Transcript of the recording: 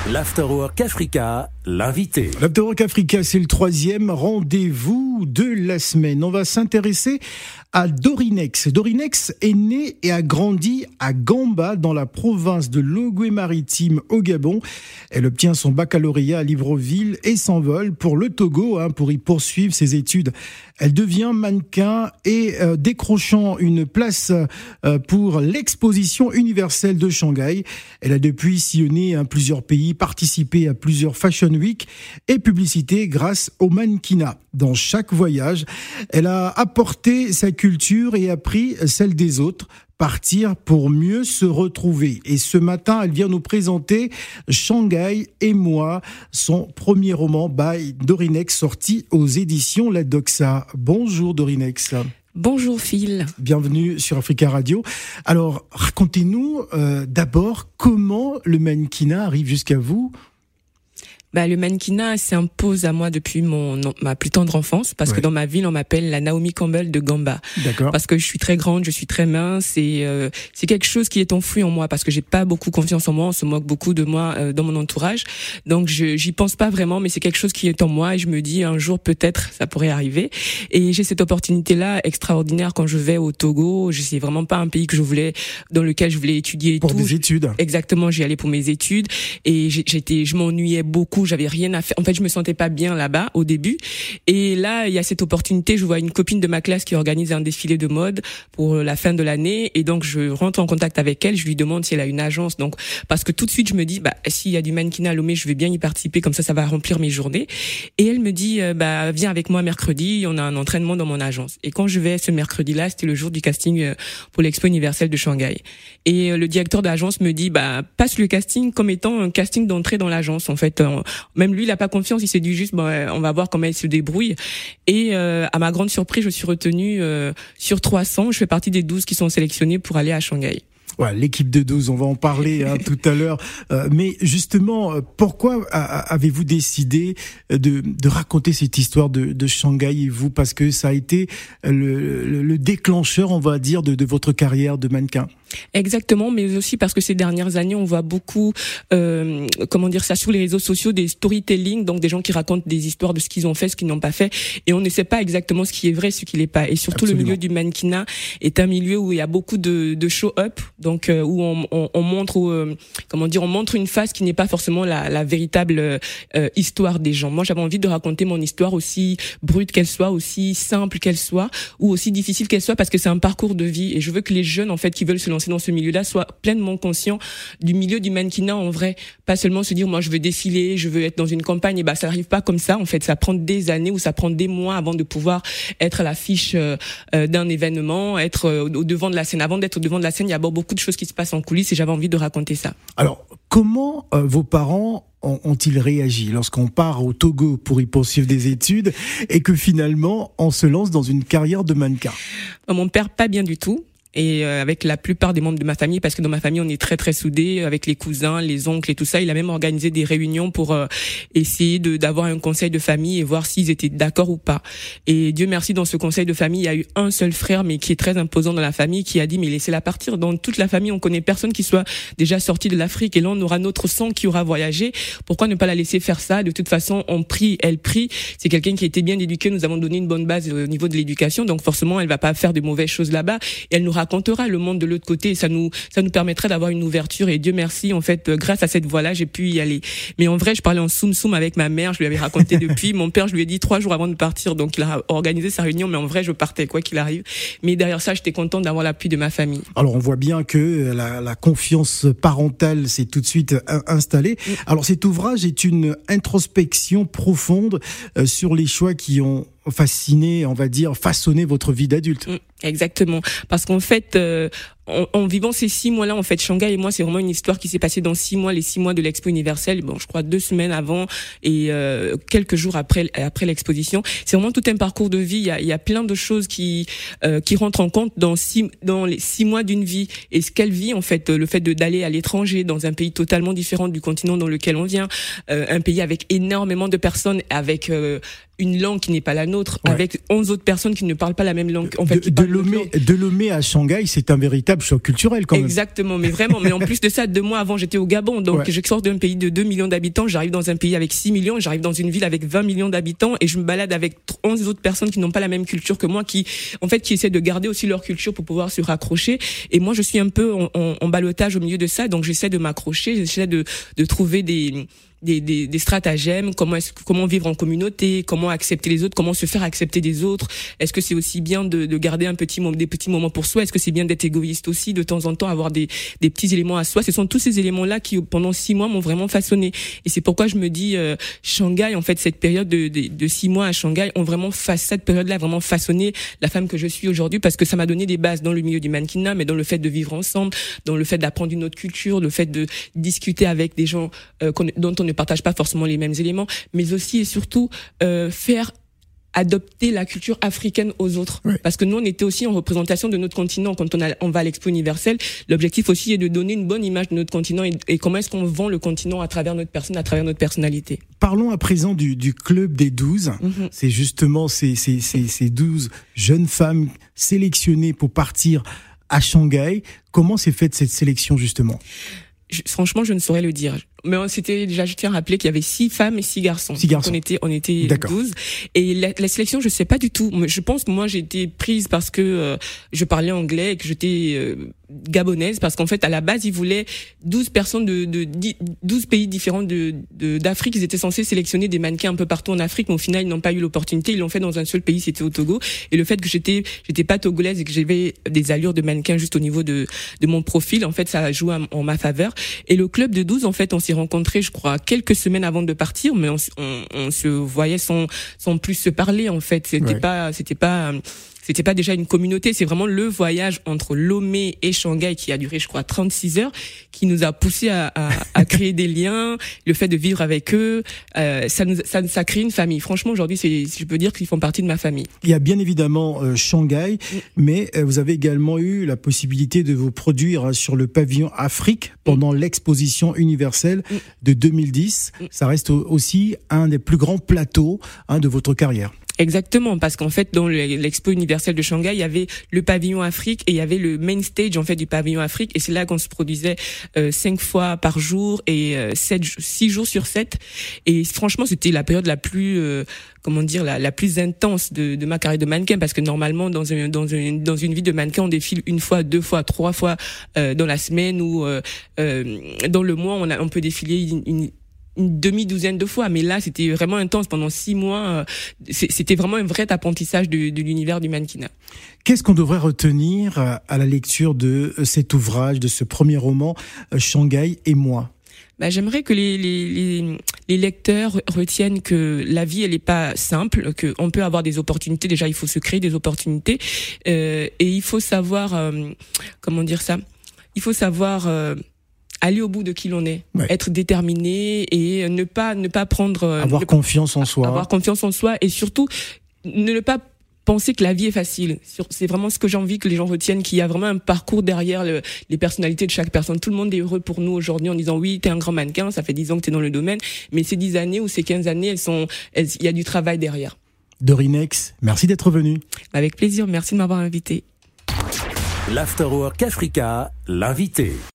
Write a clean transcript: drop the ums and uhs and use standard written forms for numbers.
L'Afterwork Africa, l'invité. L'Afterwork Africa, c'est le 3e rendez-vous de la semaine. On va s'intéresser à Dorinex. Dorinex est née et a grandi à Gamba, dans la province de l'Ogooué-Maritime, au Gabon. Elle obtient son baccalauréat à Libreville et s'envole pour le Togo pour y poursuivre ses études. Elle devient mannequin et décrochant une place pour l'exposition universelle de Shanghai. Elle a depuis sillonné plusieurs pays, participé à plusieurs Fashion Week et publicités grâce au mannequinat. Dans chaque voyage, elle a apporté sa culture et appris celle des autres. Partir pour mieux se retrouver. Et ce matin, elle vient nous présenter Shanghai et moi, son premier roman by Dorinex, sorti aux éditions La Doxa. Bonjour Dorinex. Bonjour Phil. Bienvenue sur Africa Radio. Alors, racontez-nous d'abord comment le mannequinat arrive jusqu'à vous. Le mannequinat s'impose à moi depuis ma plus tendre enfance, parce que dans ma ville, on m'appelle la Naomi Campbell de Gamba. D'accord. Parce que je suis très grande, je suis très mince, et c'est quelque chose qui est enfoui en moi, parce que j'ai pas beaucoup confiance en moi, on se moque beaucoup de moi dans mon entourage. Donc j'y pense pas vraiment, mais c'est quelque chose qui est en moi, et je me dis un jour peut-être ça pourrait arriver. Et j'ai cette opportunité-là extraordinaire quand je vais au Togo. C'est vraiment pas un pays dans lequel je voulais étudier et pour tout. Des études. Exactement, j'y allais pour mes études, et je m'ennuyais beaucoup. J'avais rien à faire. En fait, je me sentais pas bien là-bas au début. Et là, il y a cette opportunité. Je vois une copine de ma classe qui organise un défilé de mode pour la fin de l'année. Et donc, je rentre en contact avec elle. Je lui demande si elle a une agence. Donc, parce que tout de suite, je me dis, s'il y a du mannequinat à Lomé, je vais bien y participer. Comme ça va remplir mes journées. Et elle me dit, viens avec moi mercredi. On a un entraînement dans mon agence. Et quand je vais ce mercredi-là, c'était le jour du casting pour l'Expo universelle de Shanghai. Et le directeur d'agence me dit, passe le casting comme étant un casting d'entrée dans l'agence. En fait, même lui, il a pas confiance, il s'est dit juste, on va voir comment elle se débrouille. Et à ma grande surprise, je suis retenue sur 300. Je fais partie des 12 qui sont sélectionnés pour aller à Shanghai. Ouais, l'équipe de 12, on va en parler tout à l'heure. Mais justement, pourquoi avez-vous décidé de raconter cette histoire de Shanghai et vous? Parce que ça a été le déclencheur, on va dire, de votre carrière de mannequin. Exactement, mais aussi parce que ces dernières années, on voit beaucoup, sur les réseaux sociaux, des storytelling, donc des gens qui racontent des histoires de ce qu'ils ont fait, ce qu'ils n'ont pas fait, et on ne sait pas exactement ce qui est vrai, ce qui l'est pas. Et surtout, Absolument. Le milieu du mannequinat est un milieu où il y a beaucoup de show-up, donc où on montre, on montre une face qui n'est pas forcément la véritable histoire des gens. Moi, j'avais envie de raconter mon histoire, aussi brute qu'elle soit, aussi simple qu'elle soit, ou aussi difficile qu'elle soit, parce que c'est un parcours de vie, et je veux que les jeunes, en fait, qui veulent se lancer dans ce milieu-là, soient pleinement conscients du milieu du mannequinat en vrai. Pas seulement se dire, moi, je veux défiler, je veux être dans une campagne, et ça n'arrive pas comme ça, en fait. Ça prend des années ou ça prend des mois avant de pouvoir être à l'affiche d'un événement, être au devant de la scène. Avant d'être au devant de la scène, il y a beaucoup de choses qui se passent en coulisses, et j'avais envie de raconter ça. Alors, comment vos parents ont-ils réagi lorsqu'on part au Togo pour y poursuivre des études et que finalement, on se lance dans une carrière de mannequin? Mon père, pas bien du tout. Et avec la plupart des membres de ma famille, parce que dans ma famille on est très très soudés, avec les cousins, les oncles et tout ça. Il a même organisé des réunions pour essayer d'avoir un conseil de famille et voir s'ils étaient d'accord ou pas. Et Dieu merci, dans ce conseil de famille, il y a eu un seul frère, mais qui est très imposant dans la famille, qui a dit, mais laissez-la partir. Dans toute la famille, on connaît personne qui soit déjà sorti de l'Afrique, et là on aura notre sang qui aura voyagé. Pourquoi ne pas la laisser faire ça? De toute façon, elle prie. C'est quelqu'un qui a été bien éduqué. Nous avons donné une bonne base au niveau de l'éducation, donc forcément elle va pas faire de mauvaises choses là-bas, et elle nous racontera le monde de l'autre côté, et ça nous permettrait d'avoir une ouverture. Et Dieu merci, en fait, grâce à cette voie-là, j'ai pu y aller. Mais en vrai, je parlais en soum avec ma mère, je lui avais raconté depuis. Mon père, je lui ai dit 3 jours avant de partir, donc il a organisé sa réunion, mais en vrai, je partais quoi qu'il arrive. Mais derrière ça, j'étais contente d'avoir l'appui de ma famille. Alors, on voit bien que la confiance parentale s'est tout de suite installée. Alors, cet ouvrage est une introspection profonde sur les choix qui ont fasciné, on va dire, façonné votre vie d'adulte. Exactement. Parce qu'en fait, en vivant ces 6 mois-là, en fait, Shanghai et moi, c'est vraiment une histoire qui s'est passée dans 6 mois, les 6 mois de l'Expo universelle. Je crois 2 semaines avant et quelques jours après l'exposition. C'est vraiment tout un parcours de vie. Il y a plein de choses qui rentrent en compte dans les 6 mois d'une vie. Et ce qu'elle vit, en fait, le fait d'aller à l'étranger, dans un pays totalement différent du continent dans lequel on vient, un pays avec énormément de personnes, avec une langue qui n'est pas la nôtre, avec 11 autres personnes qui ne parlent pas la même langue. En fait, de Lomé à Shanghai, c'est un véritable véritable choc culturel quand même. Exactement, mais vraiment. Mais en plus de ça, 2 mois avant, j'étais au Gabon. Donc, je sors d'un pays de 2 millions d'habitants, j'arrive dans un pays avec 6 millions, j'arrive dans une ville avec 20 millions d'habitants et je me balade avec 11 autres personnes qui n'ont pas la même culture que moi, qui essaient de garder aussi leur culture pour pouvoir se raccrocher. Et moi, je suis un peu en ballottage au milieu de ça, donc j'essaie de m'accrocher, j'essaie de trouver des stratagèmes, comment vivre en communauté, comment accepter les autres, comment se faire accepter des autres. Est-ce que c'est aussi bien de garder des petits moments pour soi? Est-ce que c'est bien d'être égoïste aussi, de temps en temps avoir des petits éléments à soi? Ce sont tous ces éléments-là qui, pendant 6 mois, m'ont vraiment façonné. Et c'est pourquoi je me dis, Shanghai, en fait, cette période de 6 mois à Shanghai, cette période-là a vraiment façonné la femme que je suis aujourd'hui, parce que ça m'a donné des bases dans le milieu du mannequinat, mais dans le fait de vivre ensemble, dans le fait d'apprendre une autre culture, le fait de discuter avec des gens dont on ne partage pas forcément les mêmes éléments, mais aussi et surtout faire adopter la culture africaine aux autres. Oui. Parce que nous, on était aussi en représentation de notre continent. Quand on va à l'Expo universelle, l'objectif aussi est de donner une bonne image de notre continent et comment est-ce qu'on vend le continent à travers notre personne, à travers notre personnalité. Parlons à présent du Club des 12. C'est justement ces 12 jeunes femmes sélectionnées pour partir à Shanghai. Comment s'est faite cette sélection justement ? Franchement, je ne saurais le dire. Mais je tiens à rappeler qu'il y avait 6 femmes et 6 garçons. 6 garçons. On était 12. Et la sélection, je sais pas du tout. Je pense que moi, j'ai été prise parce que je parlais anglais et que j'étais gabonaise, parce qu'en fait, à la base, ils voulaient 12 personnes de 12 pays différents d'Afrique. Ils étaient censés sélectionner des mannequins un peu partout en Afrique, mais au final, ils n'ont pas eu l'opportunité. Ils l'ont fait dans un seul pays, c'était au Togo. Et le fait que j'étais pas togolaise et que j'avais des allures de mannequin juste au niveau de mon profil, en fait, ça a joué en ma faveur. Et le club de 12, en fait, on s'est rencontrés, je crois, quelques semaines avant de partir, mais on se voyait sans plus se parler, en fait. C'était pas déjà une communauté, c'est vraiment le voyage entre Lomé et Shanghai qui a duré, je crois, 36 heures, qui nous a poussé à créer des liens, le fait de vivre avec eux, ça crée une famille. Franchement, aujourd'hui, je peux dire qu'ils font partie de ma famille. Il y a bien évidemment Shanghai, mais vous avez également eu la possibilité de vous produire sur le pavillon Afrique pendant l'exposition universelle de 2010. Ça reste aussi un des plus grands plateaux de votre carrière. Exactement, parce qu'en fait, dans l'expo universelle de Shanghai, il y avait le pavillon Afrique et il y avait le main stage, en fait, du pavillon Afrique, et c'est là qu'on se produisait 5 fois par jour et 6 jours sur 7. Et franchement, c'était la période la plus la plus intense de ma carrière de mannequin, parce que normalement, dans une vie de mannequin, on défile 1 fois, 2 fois, 3 fois dans la semaine, ou dans le mois, on peut défiler une demi-douzaine de fois, mais là c'était vraiment intense pendant 6 mois. C'était vraiment un vrai apprentissage de l'univers du mannequinat. Qu'est-ce qu'on devrait retenir à la lecture de cet ouvrage, de ce premier roman, Shanghai et moi? J'aimerais que les lecteurs retiennent que la vie, elle est pas simple, que on peut avoir des opportunités. Déjà, il faut se créer des opportunités, et il faut savoir il faut savoir aller au bout de qui l'on est, être déterminé et ne pas prendre... Avoir confiance en soi. Avoir confiance en soi, et surtout ne pas penser que la vie est facile. C'est vraiment ce que j'ai envie que les gens retiennent, qu'il y a vraiment un parcours derrière les personnalités de chaque personne. Tout le monde est heureux pour nous aujourd'hui en disant oui, t'es un grand mannequin, ça fait 10 ans que t'es dans le domaine, mais ces 10 années ou ces 15 années, il y a du travail derrière. Dorinex, merci d'être venue. Avec plaisir, merci de m'avoir invité. L'Afterwork Africa, l'invité.